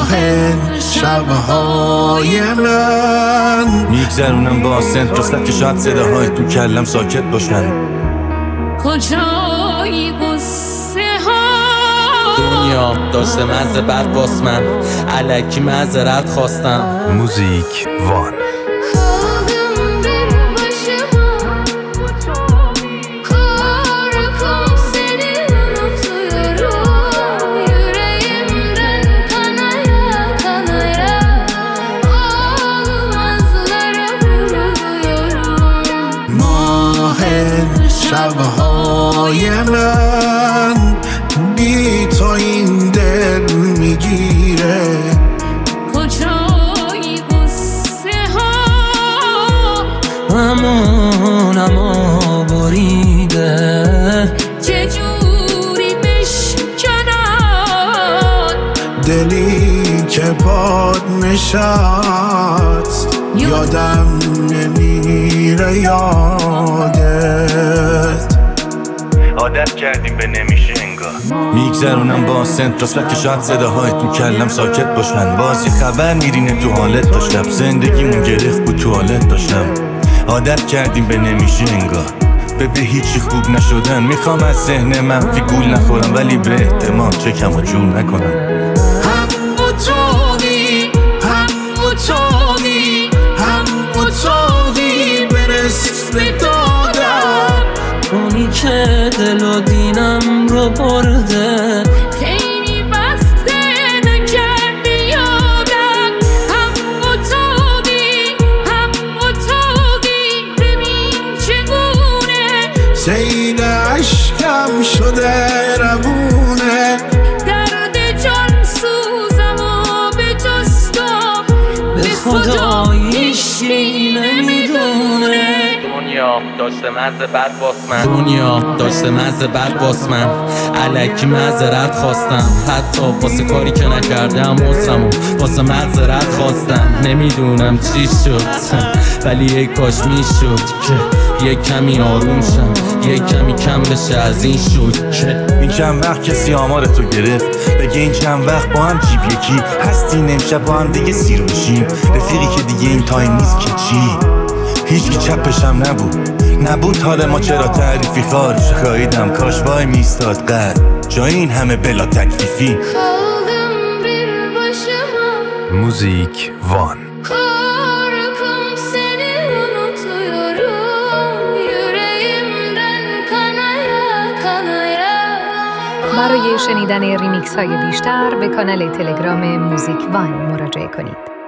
شبهای من میگذرونم با سنت راست که شاید صداهای تو کلم ساکت باشن. کجایی قصه ها دنیا داشته مزه بد باس من الکی معذرت خواستم. موزیک وان. شبهای من بی تو این دل میگیره. کجایی قصه ها اما بریده چجوری بشکنن دلی که پاد نشست یادم نمیره یادت. عادت کردیم به نمیشه انگار. میگذرونم با سنت راست که شاید صداهای تو کلم ساکت باشن. بازی خبر میرینه تو حالت داشتم. زندگیمون گرفت بود توالت داشتم. عادت کردیم به نمیشه انگار. به هیچی خوب نشدن. میخوام از ذهن منفی گول نخورم ولی به احتمال چکم و جور نکنم. هموطانی برس دادم اونی که دل و دینم رو برده خیلی بسته نکرد بیادم. هموطانی ببین چگونه سیل عشقم شده روونه. درد جان سوزم و به جستم به خدا هیچکی نمیدونه. دنیا داشته مزه بد باس من الکی معذرت خواستم. حتی واسه کاری که نکردم عذرم و واسه معذرت خواستم. نمیدونم چی شد ولی یک کاش میشد که یک کمی آروم شم، یک کمی کم بشه از این شد که این چند وقت کسی آمار تو گرفت. بگه این چند وقت با هم جیب یکی هستیم امشب با هم دیگه سیر بشیم. رفیقی که دیگه این تایم نیست که چی هیچ کی چپشم نبود حال ما چرا تعریفی خارج خواهیدم کاش وای میستاد قد جای این همه بلا تکلیفی. موزیک وان. برای شنیدن ریمیکس های بیشتر به کانال تلگرام موزیک وان مراجعه کنید.